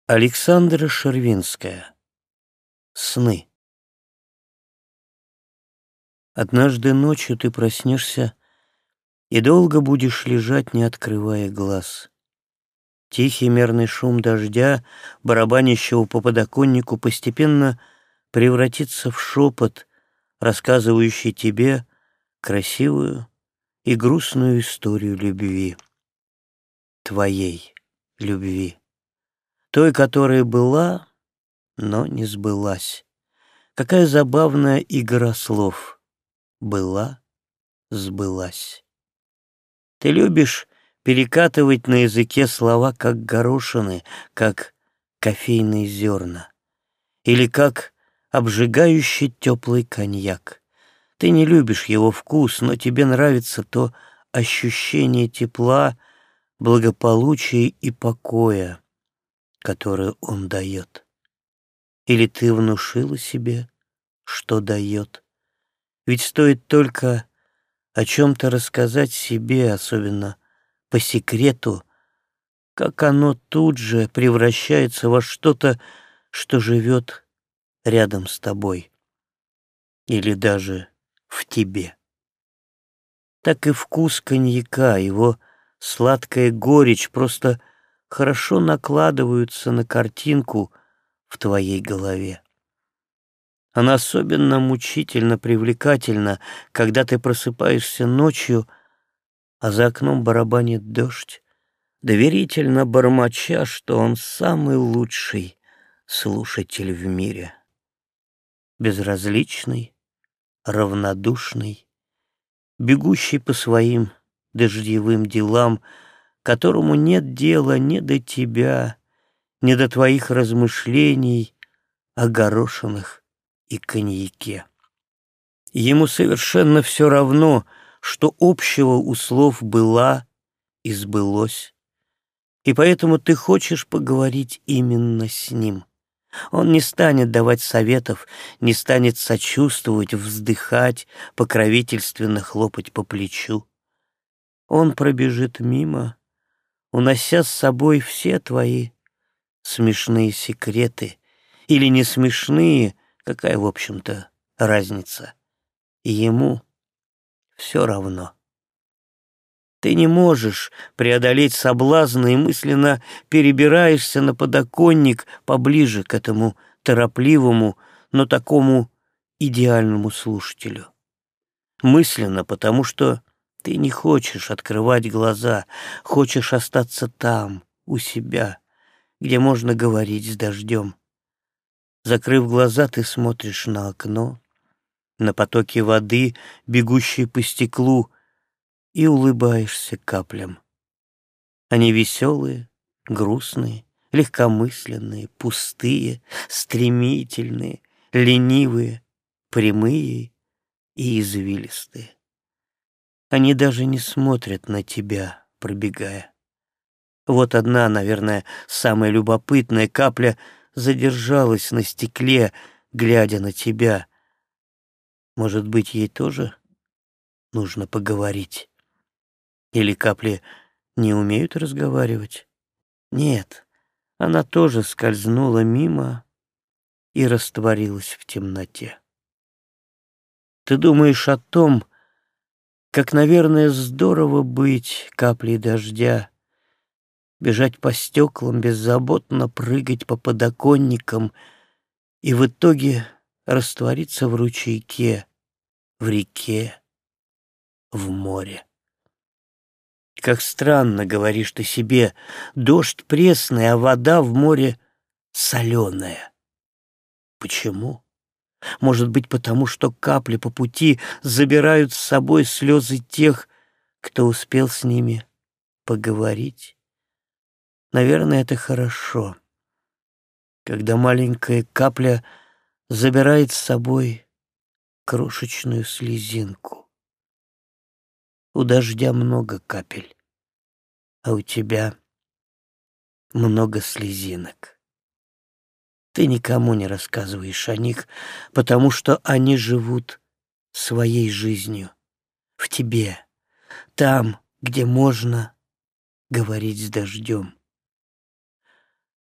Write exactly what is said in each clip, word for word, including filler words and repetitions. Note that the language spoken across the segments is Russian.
Александра Шервинская. Сны. Однажды ночью ты проснешься и долго будешь лежать, не открывая глаз. Тихий мерный шум дождя, барабанящего по подоконнику, постепенно превратится в шепот, рассказывающий тебе красивую и грустную историю любви. Твоей любви. Той, которая была, но не сбылась. Какая забавная игра слов. Была, сбылась. Ты любишь перекатывать на языке слова, как горошины, как кофейные зерна, или как обжигающий теплый коньяк. Ты не любишь его вкус, но тебе нравится то ощущение тепла, благополучия и покоя, которое он дает. Или ты внушила себе, что дает. Ведь стоит только о чем-то рассказать себе, особенно по секрету, как оно тут же превращается во что-то, что живет рядом с тобой. Или даже в тебе. Так и вкус коньяка, его сладкая горечь просто хорошо накладываются на картинку в твоей голове. Она особенно мучительно привлекательна, когда ты просыпаешься ночью, а за окном барабанит дождь, доверительно бормоча, что он самый лучший слушатель в мире. Безразличный, равнодушный, бегущий по своим дождевым делам, которому нет дела ни до тебя, ни до твоих размышлений о горошинах и коньяке. Ему совершенно все равно, что общего у слов «была» и «сбылось», и поэтому ты хочешь поговорить именно с ним. Он не станет давать советов, не станет сочувствовать, вздыхать, покровительственно хлопать по плечу. Он пробежит мимо, унося с собой все твои смешные секреты, или не смешные, какая, в общем-то, разница. И ему все равно. Ты не можешь преодолеть соблазны и мысленно перебираешься на подоконник поближе к этому торопливому, но такому идеальному слушателю. Мысленно, потому что ты не хочешь открывать глаза, хочешь остаться там, у себя, где можно говорить с дождем. Закрыв глаза, ты смотришь на окно, на потоки воды, бегущие по стеклу, и улыбаешься каплям. Они веселые, грустные, легкомысленные, пустые, стремительные, ленивые, прямые и извилистые. Они даже не смотрят на тебя, пробегая. Вот одна, наверное, самая любопытная капля задержалась на стекле, глядя на тебя. Может быть, ей тоже нужно поговорить? Или капли не умеют разговаривать? Нет, она тоже скользнула мимо и растворилась в темноте. Ты думаешь о том, как, наверное, здорово быть каплей дождя, бежать по стеклам, беззаботно прыгать по подоконникам и в итоге раствориться в ручейке, в реке, в море. Как странно, говоришь ты себе, дождь пресный, а вода в море соленая. Почему? Может быть, потому что капли по пути забирают с собой слезы тех, кто успел с ними поговорить. Наверное, это хорошо, когда маленькая капля забирает с собой крошечную слезинку. У дождя много капель, а у тебя много слезинок. Ты никому не рассказываешь о них, потому что они живут своей жизнью в тебе, там, где можно говорить с дождем.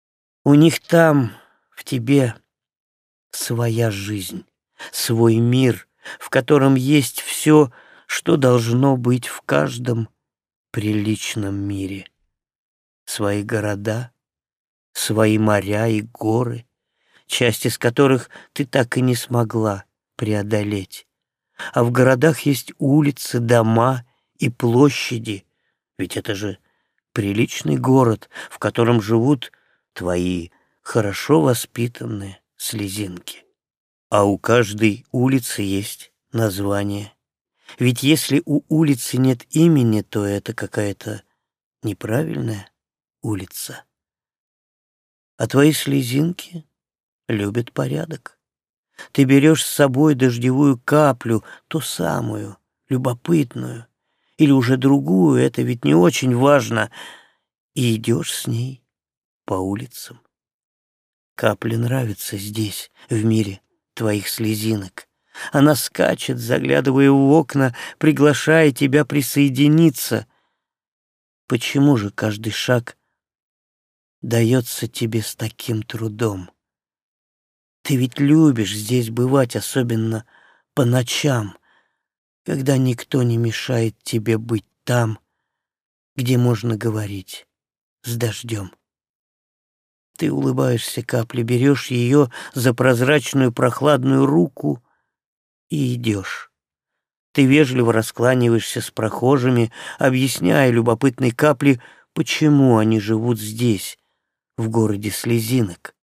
У них там, в тебе, своя жизнь, свой мир, в котором есть все, что должно быть в каждом приличном мире. Свои города, свои моря и горы, часть из которых ты так и не смогла преодолеть. А в городах есть улицы, дома и площади, ведь это же приличный город, в котором живут твои хорошо воспитанные слезинки. А у каждой улицы есть название. Ведь если у улицы нет имени, то это какая-то неправильная улица. А твои слезинки любят порядок. Ты берешь с собой дождевую каплю, ту самую, любопытную, или уже другую, это ведь не очень важно, и идешь с ней по улицам. Капле нравится здесь, в мире твоих слезинок. Она скачет, заглядывая в окна, приглашая тебя присоединиться. Почему же каждый шаг дается тебе с таким трудом? Ты ведь любишь здесь бывать, особенно по ночам, когда никто не мешает тебе быть там, где можно говорить с дождем. Ты улыбаешься капле, берешь ее за прозрачную прохладную руку и идешь. Ты вежливо раскланиваешься с прохожими, объясняя любопытной капле, почему они живут здесь, в городе слезинок.